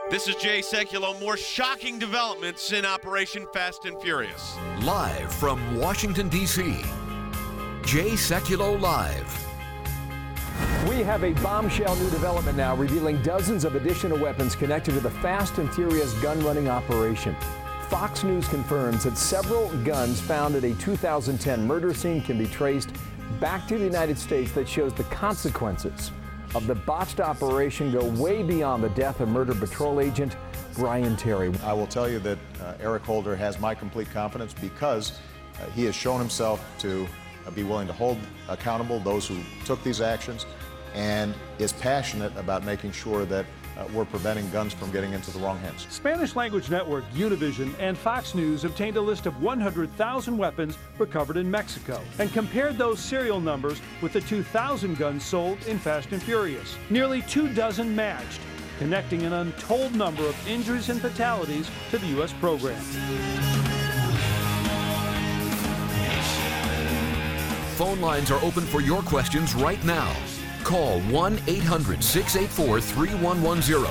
This is Jay Sekulow. More shocking developments in Operation Fast and Furious. Live from Washington, D.C., Jay Sekulow Live. We have a bombshell new development now revealing dozens of additional weapons connected to the Fast and Furious gun-running operation. Fox News confirms that several guns found at a 2010 murder scene can be traced back to the United States. That shows the consequences of the botched operation go way beyond the death of murdered patrol agent Brian Terry. I will tell you that Eric Holder has my complete confidence because he has shown himself to be willing to hold accountable those who took these actions and is passionate about making sure that we're preventing guns from getting into the wrong hands. Spanish language network Univision and Fox News obtained a list of 100,000 weapons recovered in Mexico and compared those serial numbers with the 2,000 guns sold in Fast and Furious. Nearly 24 matched, connecting an untold number of injuries and fatalities to the U.S. program. Phone lines are open for your questions right now. Call 1-800-684-3110.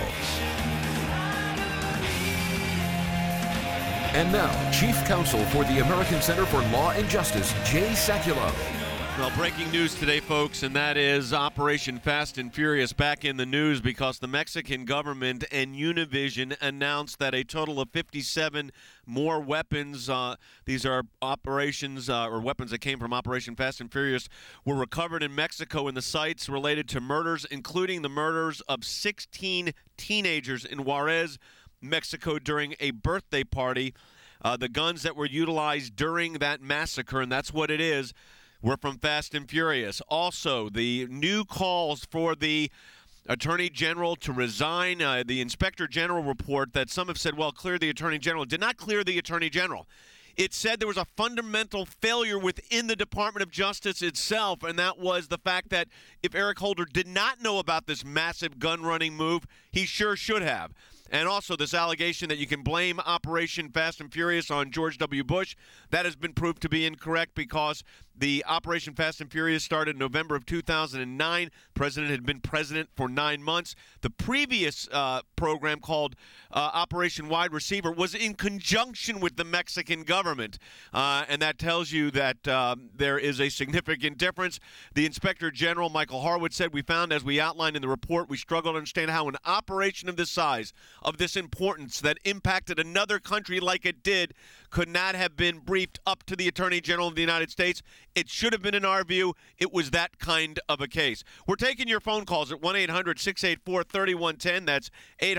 And now, Chief Counsel for the American Center for Law and Justice, Jay Sekulow. Well, breaking news today, folks, and that is Operation Fast and Furious back in the news because the Mexican government and Univision announced that a total of 57 more weapons, these are operations or weapons that came from Operation Fast and Furious, were recovered in Mexico in the sites related to murders, including the murders of 16 teenagers in Juarez, Mexico during a birthday party. The guns that were utilized during that massacre, and that's what it is, were from Fast and Furious. Also, the new calls for the Attorney General to resign. The Inspector General report that some have said, well, clear the Attorney General, did not clear the Attorney General. It said there was a fundamental failure within the Department of Justice itself, and that was the fact that if Eric Holder did not know about this massive gun-running move, he sure should have. And also this allegation that you can blame Operation Fast and Furious on George W. Bush, that has been proved to be incorrect because the Operation Fast and Furious started in November of 2009. The president had been president for 9 months. The previous program called Operation Wide Receiver was in conjunction with the Mexican government, and that tells you that there is a significant difference. The Inspector General, Michael Harwood, said, we found, as we outlined in the report, we struggle to understand how an operation of this size, of this importance, that impacted another country like it did, could not have been briefed up to the Attorney General of the United States. It should have been, in our view, it was that kind of a case. We're taking your phone calls at 1-800-684-3110. That's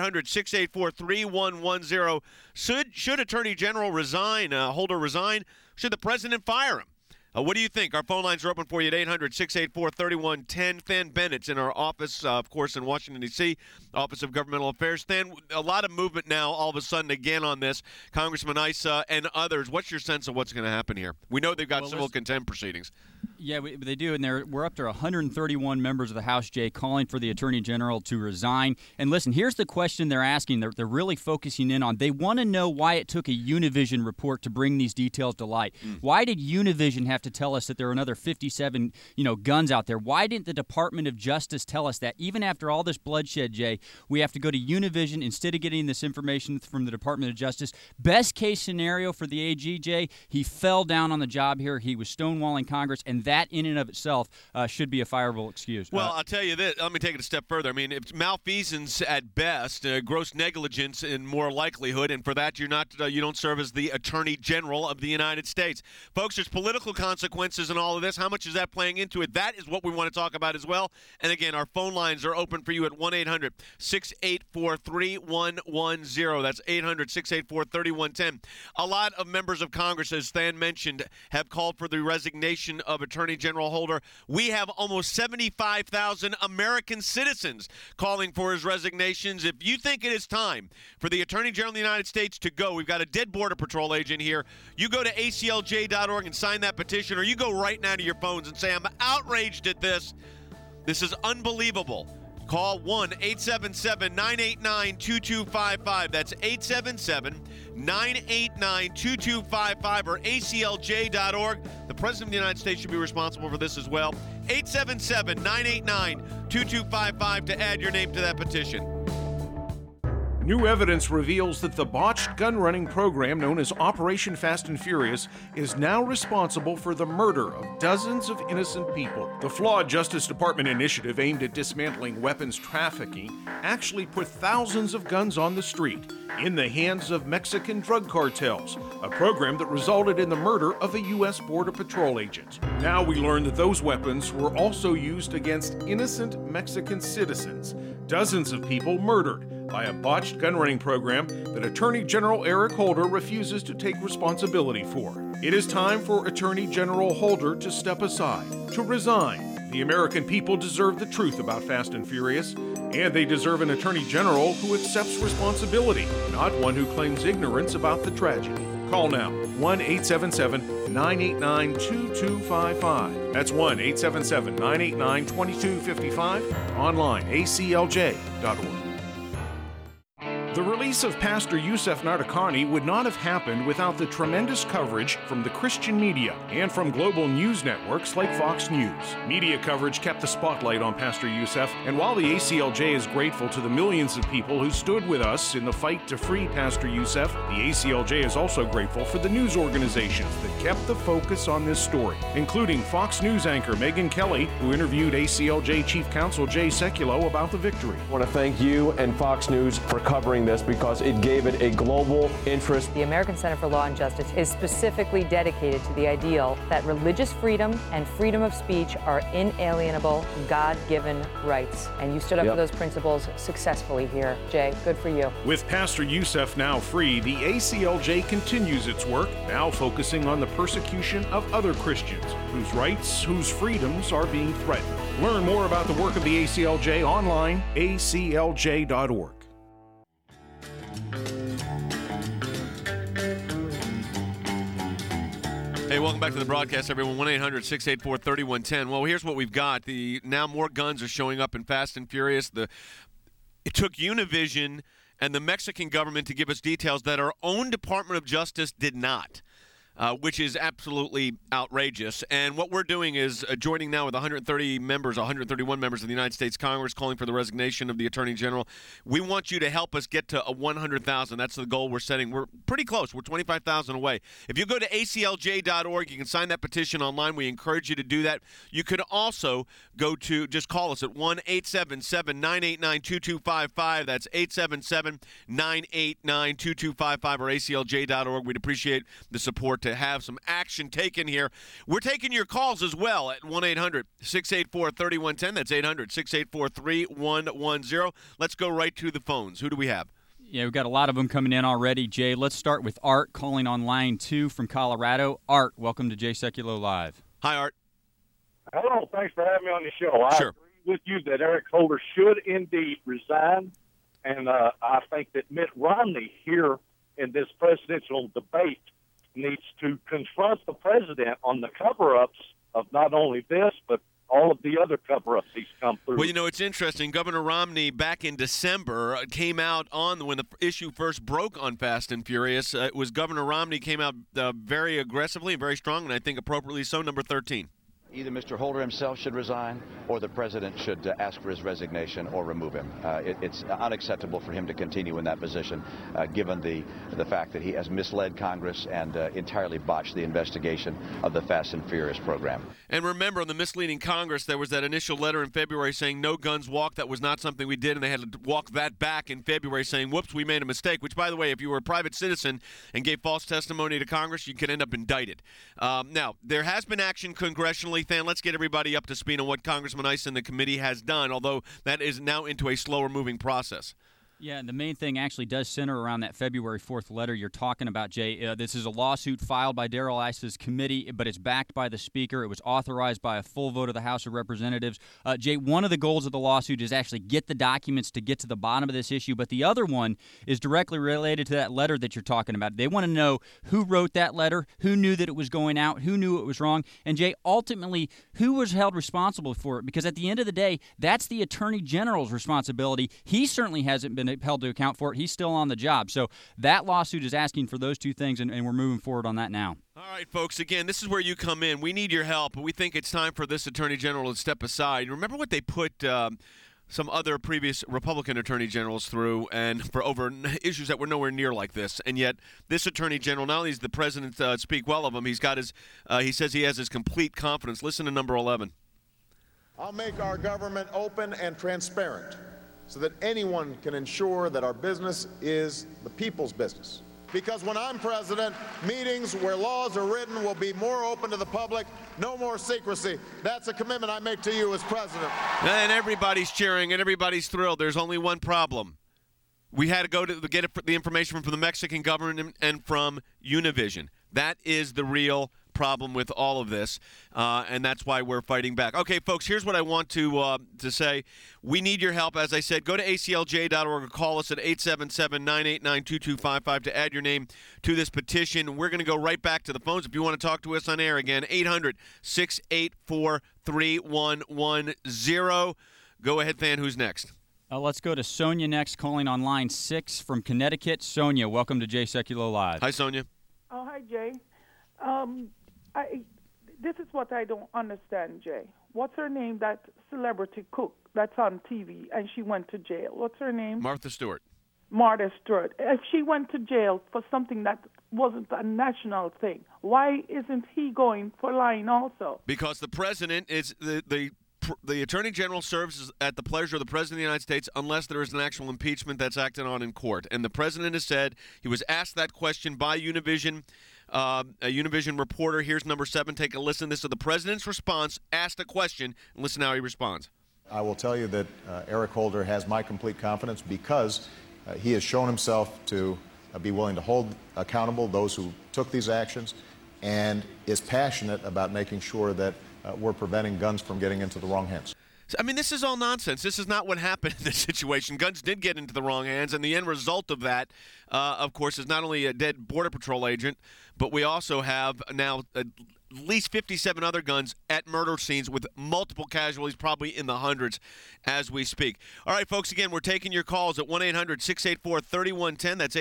800-684-3110. Should Attorney General resign, Holder resign? Should the president fire him? What do you think? Our phone lines are open for you at 800-684-3110. Than Bennett's in our office, of course, in Washington, D.C., Office of Governmental Affairs. Than, a lot of movement now all of a sudden again on this. Congressman Issa and others, what's your sense of what's going to happen here? We know they've got civil contempt proceedings. Yeah, they do, and we're up to 131 members of the House, Jay, calling for the Attorney General to resign. And listen, here's the question they're asking. They're really focusing in on. They want to know why it took a Univision report to bring these details to light. Why did Univision have to tell us that there are another 57, guns out there? Why didn't the Department of Justice tell us that? Even after all this bloodshed, Jay, we have to go to Univision instead of getting this information from the Department of Justice. Best case scenario for the AG, Jay, he fell down on the job here. He was stonewalling Congress, and that in and of itself should be a fireable excuse. Well, I'll tell you this. Let me take it a step further. I mean, it's malfeasance at best, gross negligence in more likelihood, and for that you don't serve as the Attorney General of the United States. Folks, there's political consequences in all of this. How much is that playing into it? That is what we want to talk about as well. And again, our phone lines are open for you at 1-800-684-3110. That's 800-684-3110. A lot of members of Congress, as Than mentioned, have called for the resignation of Attorney General Holder. We have almost 75,000 American citizens calling for his resignations. If you think it is time for the Attorney General of the United States to go, we've got a dead Border Patrol agent here. You go to aclj.org and sign that petition, or you go right now to your phones and say, I'm outraged at this. This is unbelievable. Call 1-877-989-2255. That's 877-989-2255 or aclj.org. The President of the United States should be responsible for this as well. 877-989-2255 to add your name to that petition. New evidence reveals that the botched gun-running program known as Operation Fast and Furious is now responsible for the murder of dozens of innocent people. The flawed Justice Department initiative aimed at dismantling weapons trafficking actually put thousands of guns on the street in the hands of Mexican drug cartels, a program that resulted in the murder of a U.S. Border Patrol agent. Now we learn that those weapons were also used against innocent Mexican citizens, dozens of people murdered by a botched gun-running program that Attorney General Eric Holder refuses to take responsibility for. It is time for Attorney General Holder to step aside, to resign. The American people deserve the truth about Fast and Furious, and they deserve an Attorney General who accepts responsibility, not one who claims ignorance about the tragedy. Call now, 1-877-989-2255. That's 1-877-989-2255. Online, aclj.org. The release of Pastor Youssef Nadarkhani would not have happened without the tremendous coverage from the Christian media and from global news networks like Fox News. Media coverage kept the spotlight on Pastor Youssef, and while the ACLJ is grateful to the millions of people who stood with us in the fight to free Pastor Youssef, the ACLJ is also grateful for the news organizations that kept the focus on this story, including Fox News anchor Megyn Kelly, who interviewed ACLJ Chief Counsel Jay Sekulow about the victory. I want to thank you and Fox News for covering this because it gave it a global interest. The American Center for Law and Justice is specifically dedicated to the ideal that religious freedom and freedom of speech are inalienable, God-given rights. And you stood up for those principles successfully here. Jay, good for you. With Pastor Youssef now free, the ACLJ continues its work, now focusing on the persecution of other Christians whose rights, whose freedoms are being threatened. Learn more about the work of the ACLJ online, aclj.org. Hey, welcome back to the broadcast, everyone. 1-800-684-3110. Well, here's what we've got. Now more guns are showing up in Fast and Furious. It took Univision and the Mexican government to give us details that our own Department of Justice did not, which is absolutely outrageous. And what we're doing is joining now with 131 members of the United States Congress calling for the resignation of the Attorney General. We want you to help us get to 100,000. That's the goal we're setting. We're pretty close. We're 25,000 away. If you go to aclj.org, you can sign that petition online. We encourage you to do that. You could also just call us at 1-877-989-2255. That's 877-989-2255 or aclj.org. We'd appreciate the support to have some action taken here. We're taking your calls as well at 1-800-684-3110. That's 800-684-3110. Let's go right to the phones. Who do we have? Yeah, we've got a lot of them coming in already, Jay. Let's start with Art calling on line 2 from Colorado. Art, welcome to Jay Sekulow Live. Hi, Art. Hello, thanks for having me on the show. I agree with you that Eric Holder should indeed resign, and I think that Mitt Romney here in this presidential debate needs to confront the president on the cover-ups of not only this, but all of the other cover-ups he's come through. Well, it's interesting. Governor Romney, back in December, came out when the issue first broke on Fast and Furious. It was Governor Romney came out very aggressively and very strong, and I think appropriately so, number 13. Either Mr. Holder himself should resign or the president should ask for his resignation or remove him. It's unacceptable for him to continue in that position, given the fact that he has misled Congress and entirely botched the investigation of the Fast and Furious program. And remember, on the misleading Congress, there was that initial letter in February saying no guns walk. That was not something we did, and they had to walk that back in February saying, whoops, we made a mistake, which, by the way, if you were a private citizen and gave false testimony to Congress, you could end up indicted. Now, there has been action congressionally. Than, let's get everybody up to speed on what Congressman Ice and the committee has done, although that is now into a slower-moving process. Yeah, and the main thing actually does center around that February 4th letter you're talking about, Jay. This is a lawsuit filed by Darrell Iss's committee, but it's backed by the Speaker. It was authorized by a full vote of the House of Representatives. Jay, one of the goals of the lawsuit is actually get the documents to get to the bottom of this issue, but the other one is directly related to that letter that you're talking about. They want to know who wrote that letter, who knew that it was going out, who knew it was wrong, and, Jay, ultimately, who was held responsible for it? Because at the end of the day, that's the Attorney General's responsibility. He certainly hasn't been held to account for it. He's still on the job. So that lawsuit is asking for those two things, and we're moving forward on that now. All right, folks, again, this is where you come in. We need your help. We think it's time for this Attorney General to step aside. Remember what they put some other previous Republican attorney generals through, and for over issues that were nowhere near like this. And yet, this attorney general, not only does the president speak well of him, he's got his. He says he has his complete confidence. Listen to number 11. I'll make our government open and transparent so that anyone can ensure that our business is the people's business. Because when I'm president, meetings where laws are written will be more open to the public, no more secrecy. That's a commitment I make to you as president. And everybody's cheering and everybody's thrilled. There's only one problem. We had to go to get the information from the Mexican government and from Univision. That is the real problem with all of this, and that's why we're fighting back. Okay, folks, here's what I want to say. We need your help. As I said, go to aclj.org or call us at 877-989-2255 to add your name to this petition. We're going to go right back to the phones. If you want to talk to us on air again, 800-684-3110. Go ahead, Than. Who's next? Let's go to Sonia next, calling on line 6 from Connecticut. Sonia, welcome to Jay Sekulow Live. Hi, Sonia. Oh, hi, Jay. This is what I don't understand, Jay. What's her name, that celebrity cook that's on TV, and she went to jail? What's her name? Martha Stewart. Martha Stewart. If she went to jail for something that wasn't a national thing, why isn't he going for lying also? Because the president is the Attorney General serves at the pleasure of the President of the United States unless there is an actual impeachment that's acted on in court. And the President has said, he was asked that question by Univision, a Univision reporter. Here's number 7. Take a listen. This is the President's response, asked a question, and listen how he responds. I will tell you that Eric Holder has my complete confidence because he has shown himself to be willing to hold accountable those who took these actions and is passionate about making sure that we're preventing guns from getting into the wrong hands. I mean, this is all nonsense. This is not what happened in this situation. Guns did get into the wrong hands, and the end result of that, of course, is not only a dead Border Patrol agent, but we also have now at least 57 other guns at murder scenes with multiple casualties, probably in the hundreds as we speak. All right, folks, again, we're taking your calls at 1-800-684-3110. That's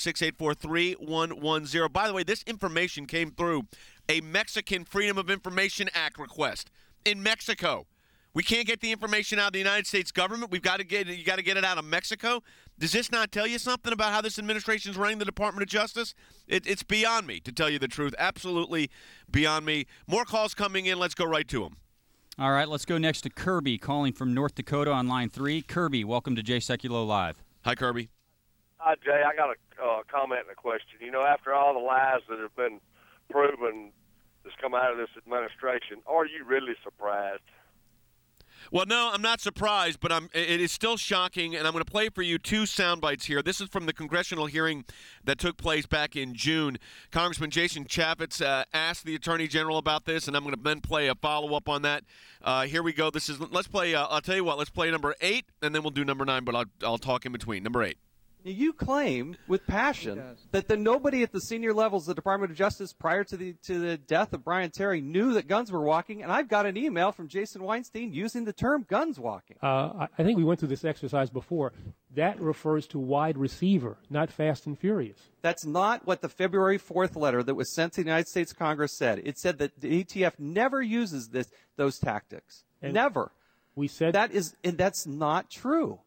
800-684-3110. By the way, this information came through a Mexican Freedom of Information Act request in Mexico. We can't get the information out of the United States government. You got to get it out of Mexico. Does this not tell you something about how this administration is running the Department of Justice? It's beyond me, to tell you the truth. Absolutely beyond me. More calls coming in. Let's go right to them. All right, let's go next to Kirby, calling from North Dakota on line 3. Kirby, welcome to Jay Sekulow Live. Hi, Kirby. Hi, Jay. I got a comment and a question. You know, after all the lies that have been proven that's come out of this administration, are you really surprised? Well, no, I'm not surprised, but it is still shocking, and I'm going to play for you 2 sound bites here. This is from the congressional hearing that took place back in June. Congressman Jason Chaffetz asked the Attorney General about this, and I'm going to then play a follow-up on that. Here we go. Let's play, I'll tell you what, let's play number 8, and then we'll do number 9, but I'll talk in between. Number 8. You claim with passion that nobody at the senior levels of the Department of Justice prior to the death of Brian Terry knew that guns were walking, and I've got an email from Jason Weinstein using the term guns walking. I think we went through this exercise before. That refers to wide receiver, not fast and furious. That's not what the February 4th letter that was sent to the United States Congress said. It said that the ATF never uses those tactics. And never. We said and that's not true.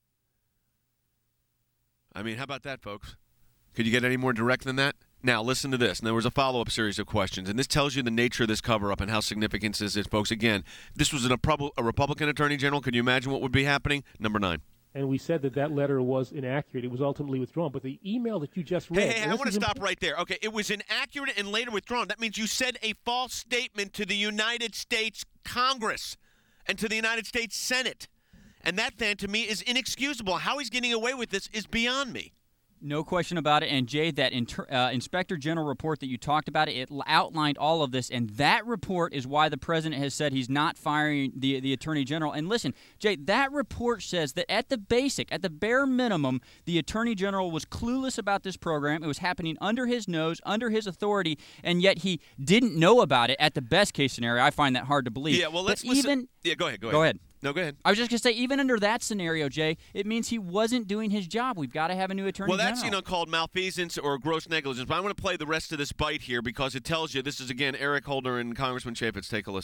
I mean, how about that, folks? Could you get any more direct than that? Now, listen to this. And there was a follow-up series of questions, and this tells you the nature of this cover-up and how significant this is, folks. Again, this was a Republican Attorney General. Could you imagine what would be happening? Number 9. And we said that letter was inaccurate. It was ultimately withdrawn. But the email that you just read... Hey, I want to stop right there. Okay, it was inaccurate and later withdrawn. That means you said a false statement to the United States Congress and to the United States Senate. And that, then, to me, is inexcusable. How he's getting away with this is beyond me. No question about it. And, Jay, that Inspector General report that you talked about, it outlined all of this. And that report is why the president has said he's not firing the Attorney General. And listen, Jay, that report says that at the bare minimum, the Attorney General was clueless about this program. It was happening under his nose, under his authority, and yet he didn't know about it at the best case scenario. I find that hard to believe. Yeah, well, let's listen. Yeah, go ahead. Go ahead. No, go ahead. I was just going to say, even under that scenario, Jay, it means he wasn't doing his job. We've got to have a new Attorney General. Well, that's called malfeasance or gross negligence. But I want to play the rest of this bite here because it tells you, this is, again, Eric Holder and Congressman Chaffetz. Take a listen.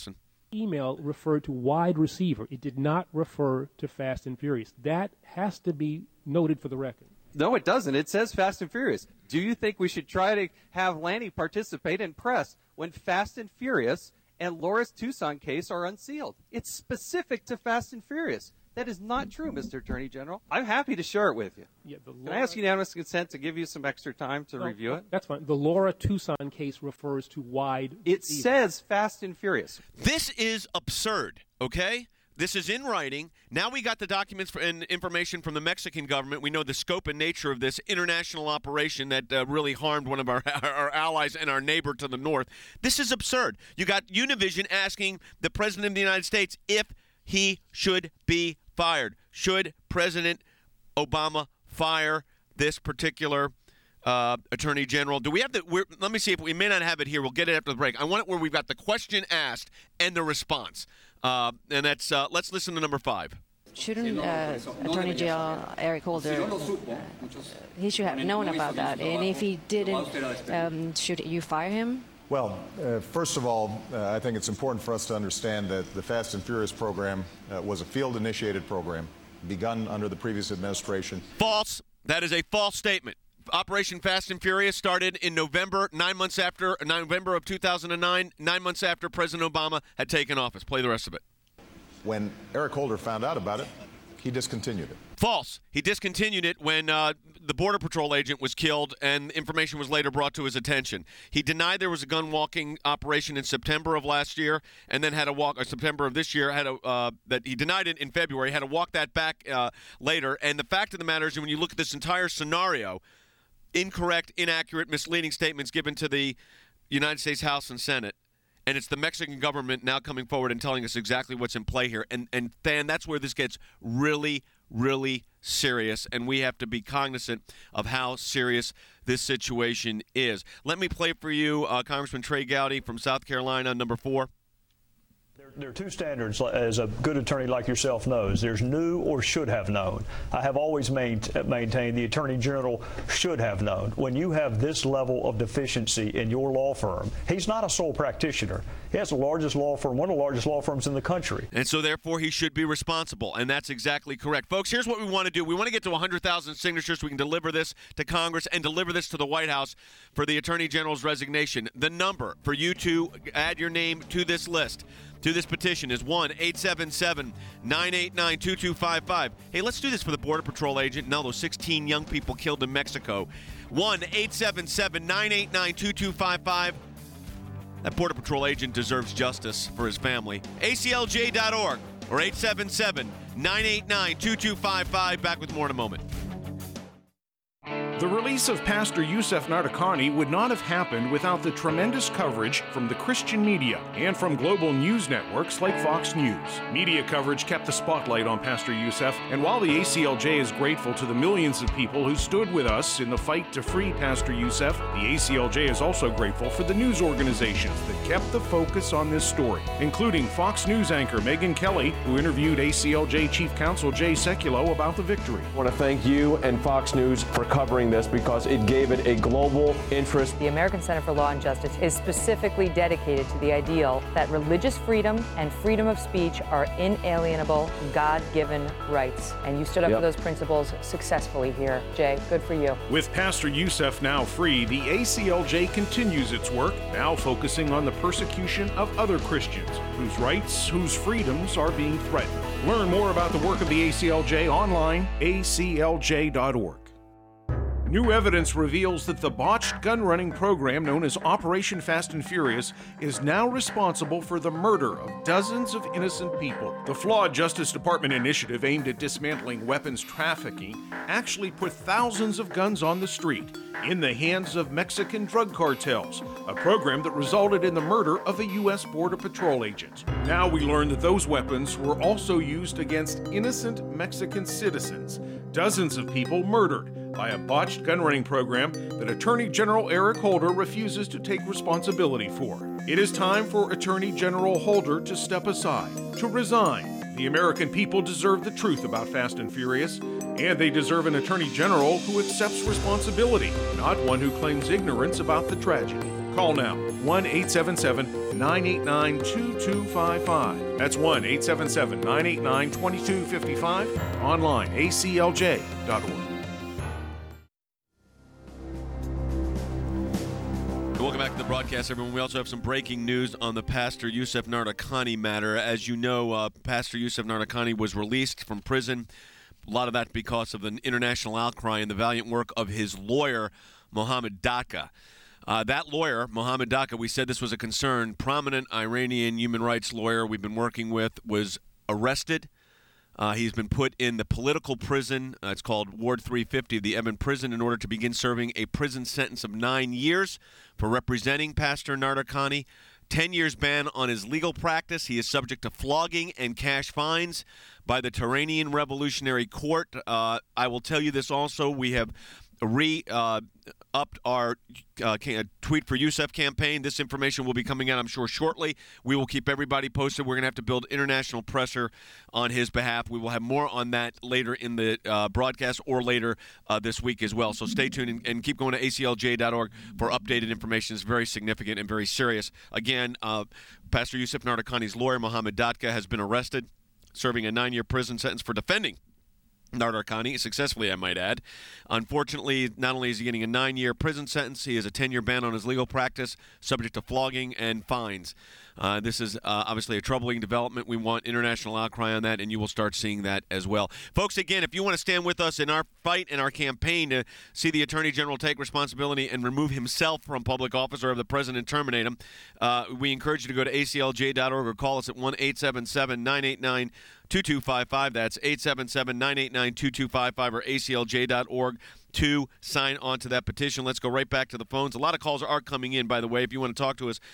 email referred to wide receiver. It did not refer to Fast and Furious. That has to be noted for the record. No, it doesn't. It says Fast and Furious. Do you think we should try to have Lanny participate in press when Fast and Furious and Laura's Tucson case are unsealed? It's specific to Fast and Furious. That is not true, Mr. Attorney General. I'm happy to share it with you. Yeah, Can I ask unanimous consent to give you some extra time to review it? That's fine. The Laura Tucson case refers to wide. It says Fast and Furious. This is absurd, okay? This is in writing. Now we got the documents and information from the Mexican government. We know the scope and nature of this international operation that really harmed one of our allies and our neighbor to the north. This is absurd. You got Univision asking the President of the United States if he should be fired. Should President Obama fire this particular Attorney General? Do we have let me see if we may not have it here. We'll get it after the break. I want it where we've got the question asked and the response. And that's let's listen to number 5. Shouldn't Attorney General Eric Holder, he should have known about that. And if he didn't, should you fire him? Well, first of all, I think it's important for us to understand that the Fast and Furious program was a field-initiated program begun under the previous administration. False. That is a false statement. Operation Fast and Furious started in November, 9 months after November of 2009, 9 months after President Obama had taken office. Play the rest of it. When Eric Holder found out about it, he discontinued it. False. He discontinued it when the Border Patrol agent was killed and information was later brought to his attention. He denied there was a gun-walking operation in September of last year and then had to walk, or September of this year, that he denied it in February, had to walk that back later. And the fact of the matter is, when you look at this entire scenario, incorrect, inaccurate, misleading statements given to the United States House and Senate, and it's the Mexican government now coming forward and telling us exactly what's in play here. And Dan, that's where this gets really, really serious, and we have to be cognizant of how serious this situation is. Let me play for you Congressman Trey Gowdy from South Carolina, number 4. There are two standards, as a good attorney like yourself knows. There's knew or should have known. I have always maintained the Attorney General should have known. When you have this level of deficiency in your law firm, he's not a sole practitioner. He has the largest law firm, one of the largest law firms in the country. And so, therefore, he should be responsible, and that's exactly correct. Folks, here's what we want to do. We want to get to 100,000 signatures so we can deliver this to Congress and deliver this to the White House for the Attorney General's resignation. The number for you to add your name to this list, to this petition, is 1-877-989-2255. Hey, let's do this for the Border Patrol agent and all those 16 young people killed in Mexico. 1-877-989-2255. That Border Patrol agent deserves justice for his family. ACLJ.org or 877-989-2255. Back with more in a moment. The release of Pastor Youssef Nadarkhani would not have happened without the tremendous coverage from the Christian media and from global news networks like Fox News. Media coverage kept the spotlight on Pastor Youssef, and while the ACLJ is grateful to the millions of people who stood with us in the fight to free Pastor Youssef, the ACLJ is also grateful for the news organizations that kept the focus on this story, including Fox News anchor Megyn Kelly, who interviewed ACLJ Chief Counsel Jay Sekulow about the victory. I want to thank you and Fox News for covering this because it gave it a global interest. The American Center for Law and Justice is specifically dedicated to the ideal that religious freedom and freedom of speech are inalienable, God-given rights. And you stood up for those principles successfully here. Jay, good for you. With Pastor Youssef now free, the ACLJ continues its work, now focusing on the persecution of other Christians whose rights, whose freedoms are being threatened. Learn more about the work of the ACLJ online, aclj.org. New evidence reveals that the botched gun-running program known as Operation Fast and Furious is now responsible for the murder of dozens of innocent people. The flawed Justice Department initiative aimed at dismantling weapons trafficking actually put thousands of guns on the street in the hands of Mexican drug cartels, a program that resulted in the murder of a U.S. Border Patrol agent. Now we learn that those weapons were also used against innocent Mexican citizens, dozens of people murdered by a botched gun-running program that Attorney General Eric Holder refuses to take responsibility for. It is time for Attorney General Holder to step aside, to resign. The American people deserve the truth about Fast and Furious, and they deserve an Attorney General who accepts responsibility, not one who claims ignorance about the tragedy. Call now, 1-877-989-2255. That's 1-877-989-2255. Online, aclj.org. Welcome back to the broadcast, everyone. We also have some breaking news on the Pastor Yousef Nadarkhani matter. As you know, Pastor Yousef Nadarkhani was released from prison. A lot of that because of an international outcry and the valiant work of his lawyer, Mohammed Daqa. That lawyer, Mohammed Daqa, we said this was a concern, prominent Iranian human rights lawyer we've been working with, was arrested. He's been put in the political prison. It's called Ward 350 of the Evin prison in order to begin serving a prison sentence of 9 years for representing Pastor Nadarkhani. 10 years ban on his legal practice. He is subject to flogging and cash fines by the Iranian Revolutionary Court. I will tell you this also. We have upped our Tweet for Yousef campaign. This information will be coming out, I'm sure, shortly. We will keep everybody posted. We're going to have to build international pressure on his behalf. We will have more on that later in the broadcast or later this week as well. So stay tuned and keep going to aclj.org for updated information. It's very significant and very serious. Again, Pastor Yousef Nadarkhani's lawyer, Mohammed Daqa, has been arrested, serving a 9-year prison sentence for defending Nadarkhani, successfully, I might add. Unfortunately, not only is he getting a 9-year prison sentence, he has a 10-year ban on his legal practice, subject to flogging and fines. This is obviously a troubling development. We want international outcry on that, and you will start seeing that as well. Folks, again, if you want to stand with us in our fight and our campaign to see the Attorney General take responsibility and remove himself from public office or have the President terminate him, we encourage you to go to aclj.org or call us at 1-877-989-2255. That's 877-989-2255 or aclj.org to sign on to that petition. Let's go right back to the phones. A lot of calls are coming in, by the way. If you want to talk to us,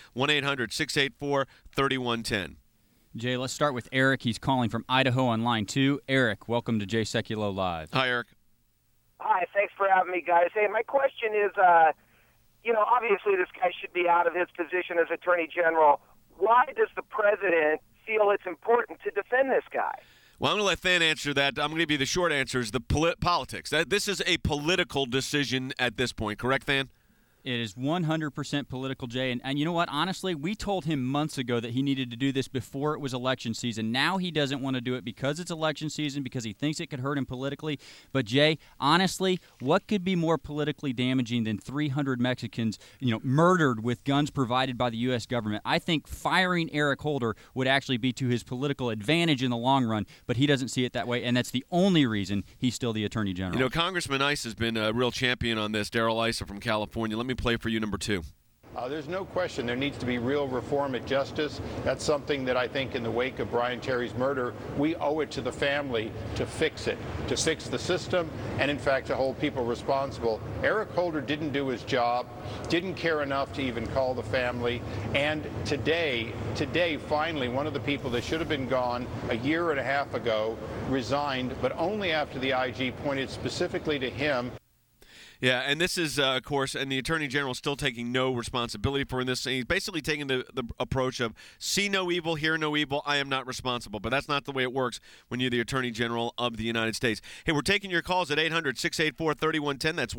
1-800-684-3110. Jay, let's start with Eric. He's calling from Idaho on line 2. Eric, welcome to Jay Sekulow Live. Hi, Eric. Hi, thanks for having me, guys. Hey, my question is, obviously this guy should be out of his position as Attorney General. Why does the President feel it's important to defend this guy? Well, I'm going to let Than answer that. I'm going to give you the short answer is the politics. This is a political decision at this point. Correct, Than? It is 100% political, Jay. And you know what? Honestly, we told him months ago that he needed to do this before it was election season. Now he doesn't want to do it because it's election season, because he thinks it could hurt him politically. But, Jay, honestly, what could be more politically damaging than 300 Mexicans, murdered with guns provided by the U.S. government? I think firing Eric Holder would actually be to his political advantage in the long run, but he doesn't see it that way, and that's the only reason he's still the Attorney General. Congressman Ice has been a real champion on this. Darrell Issa from California. Let me play for you number 2. There's no question there needs to be real reform at justice. That's something that I think in the wake of Brian Terry's murder, we owe it to the family to fix it, to fix the system, and in fact to hold people responsible. Eric Holder didn't do his job, didn't care enough to even call the family, and today, finally, one of the people that should have been gone a year and a half ago resigned, but only after the IG pointed specifically to him. Yeah, and this is, of course, and the Attorney General is still taking no responsibility for this. He's basically taking the approach of see no evil, hear no evil, I am not responsible. But that's not the way it works when you're the Attorney General of the United States. Hey, we're taking your calls at 800-684-3110. That's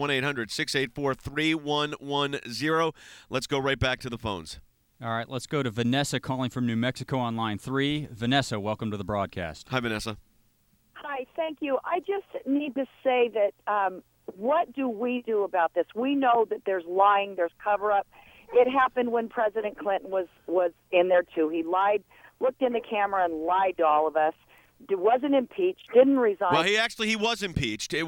1-800-684-3110. Let's go right back to the phones. All right, let's go to Vanessa calling from New Mexico on line 3. Vanessa, welcome to the broadcast. Hi, Vanessa. Hi, thank you. I just need to say that what do we do about this? We know that there's lying, there's cover-up. It happened when President Clinton was in there, too. He lied, looked in the camera and lied to all of us. Wasn't impeached, didn't resign. Well, he was impeached. He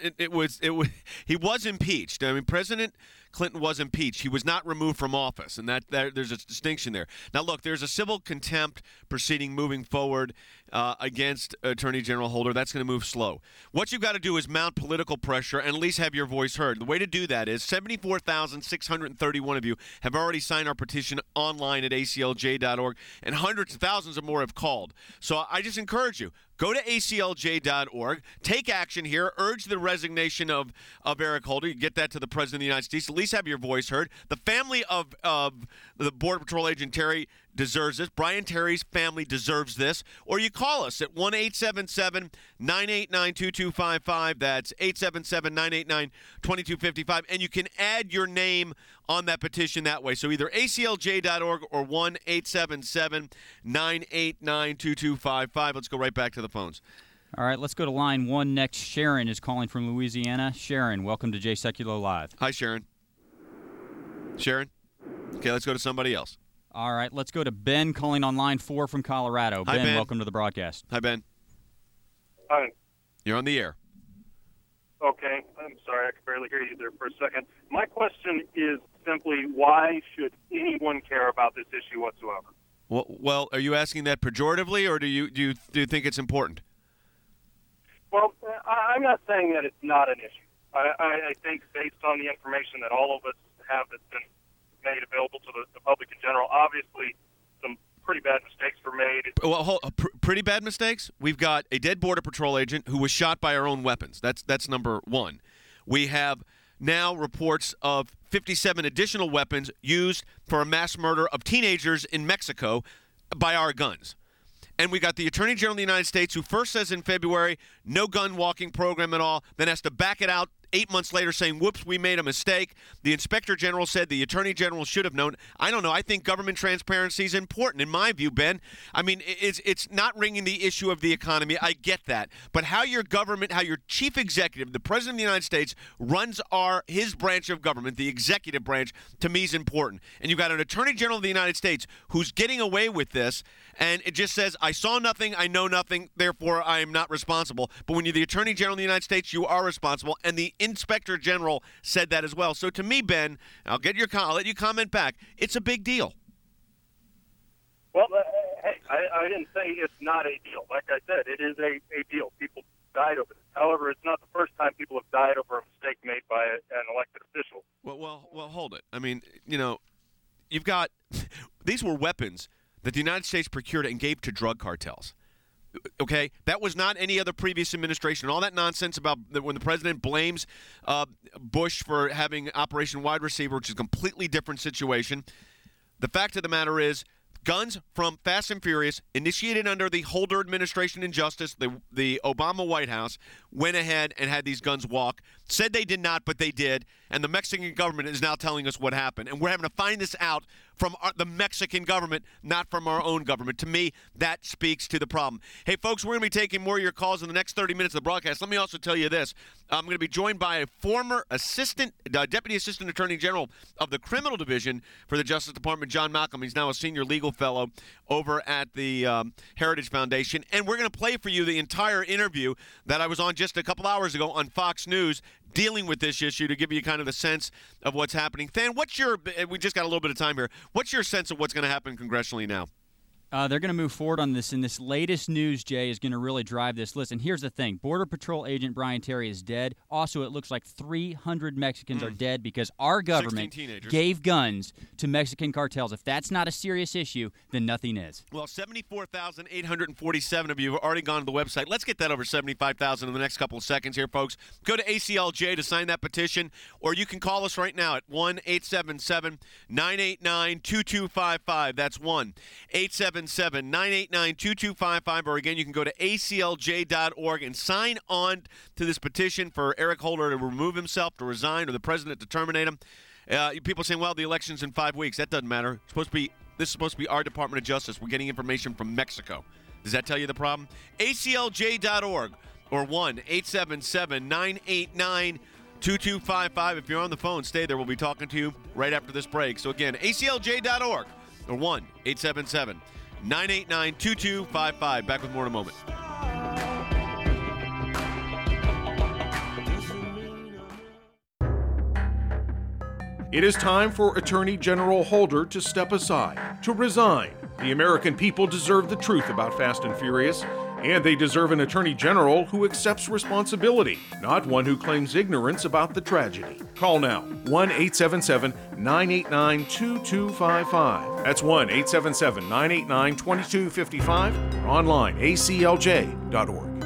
was impeached. I mean, President Clinton was impeached. He was not removed from office, and that there's a distinction there. Now, look, there's a civil contempt proceeding moving forward against Attorney General Holder. That's going to move slow. What you've got to do is mount political pressure and at least have your voice heard. The way to do that is 74,631 of you have already signed our petition online at aclj.org, and hundreds of thousands of more have called. So I just encourage you, go to aclj.org, take action here, urge the resignation of Eric Holder. You get that to the President of the United States, at least have your voice heard. The family of the Border Patrol agent Terry deserves this. Brian Terry's family deserves this. Or you call us at 1-877-989-2255. That's 877-989-2255. And you can add your name on that petition that way. So either aclj.org or 1-877-989-2255. Let's go right back to the phones. All right, let's go to line 1 next. Sharon is calling from Louisiana. Sharon, welcome to Jay Sekulow Live. Hi, Sharon. Sharon? Okay, let's go to somebody else. All right, let's go to Ben calling on line 4 from Colorado. Hi, Ben. Welcome to the broadcast. Hi, Ben. Hi. You're on the air. Okay, I'm sorry, I could barely hear you there for a second. My question is simply, why should anyone care about this issue whatsoever? Well, are you asking that pejoratively, or do you think it's important? Well, I'm not saying that it's not an issue. I think based on the information that all of us have that's been made available to the public in general, obviously some pretty bad mistakes were made. Well, pretty bad mistakes? We've got a dead Border Patrol agent who was shot by our own weapons. That's number one. We have now reports of 57 additional weapons used for a mass murder of teenagers in Mexico by our guns. And we got the Attorney General of the United States who first says in February, no gun walking program at all, then has to back it out 8 months later saying, whoops, we made a mistake. The Inspector General said the Attorney General should have known. I don't know. I think government transparency is important, in my view, Ben. I mean, it's not ringing the issue of the economy. I get that. But how your government, how your chief executive, the President of the United States, runs his branch of government, the executive branch, to me is important. And you've got an Attorney General of the United States who's getting away with this, and it just says, I saw nothing, I know nothing, therefore I am not responsible. But when you're the Attorney General of the United States, you are responsible, and the Inspector General said that as well. So to me, Ben, I'll let you comment back. It's a big deal. Well, hey, I didn't say it's not a deal. Like I said, it is a deal. People died over it. However, it's not the first time people have died over a mistake made by an elected official. Well, hold it. I mean, you've got these were weapons that the United States procured and gave to drug cartels. Okay, that was not any other previous administration. All that nonsense about when the president blames Bush for having Operation Wide Receiver, which is a completely different situation. The fact of the matter is, guns from Fast and Furious, initiated under the Holder administration in Justice, the Obama White House, went ahead and had these guns walk. Said they did not, but they did. And the Mexican government is now telling us what happened. And we're having to find this out from the Mexican government, not from our own government. To me, that speaks to the problem. Hey, folks, we're going to be taking more of your calls in the next 30 minutes of the broadcast. Let me also tell you this. I'm going to be joined by a former Deputy Assistant Attorney General of the Criminal Division for the Justice Department, John Malcolm. He's now a senior legal fellow over at the Heritage Foundation. And we're going to play for you the entire interview that I was on just a couple hours ago on Fox News, dealing with this issue to give you kind of the sense of what's happening. Than, we just got a little bit of time here. What's your sense of what's going to happen congressionally now? They're going to move forward on this, and this latest news, Jay, is going to really drive this. Listen, here's the thing. Border Patrol agent Brian Terry is dead. Also, it looks like 300 Mexicans are dead because our government gave guns to Mexican cartels. If that's not a serious issue, then nothing is. Well, 74,847 of you have already gone to the website. Let's get that over 75,000 in the next couple of seconds here, folks. Go to ACLJ to sign that petition, or you can call us right now at 1-877-989-2255. That's 1-877-989-2255, or again, you can go to aclj.org and sign on to this petition for Eric Holder to remove himself, to resign, or the president to terminate him. People saying, well, the election's in 5 weeks. That doesn't matter. This is supposed to be our Department of Justice. We're getting information from Mexico. Does that tell you the problem? aclj.org or 1-877-989-2255. If you're on the phone, stay there. We'll be talking to you right after this break. So again, aclj.org or 1-877-989-2255. Back with more in a moment. It is time for Attorney General Holder to step aside, to resign. The American people deserve the truth about Fast and Furious, and they deserve an Attorney General who accepts responsibility, not one who claims ignorance about the tragedy. Call now, 1-877-989-2255. That's 1-877-989-2255, or online, aclj.org.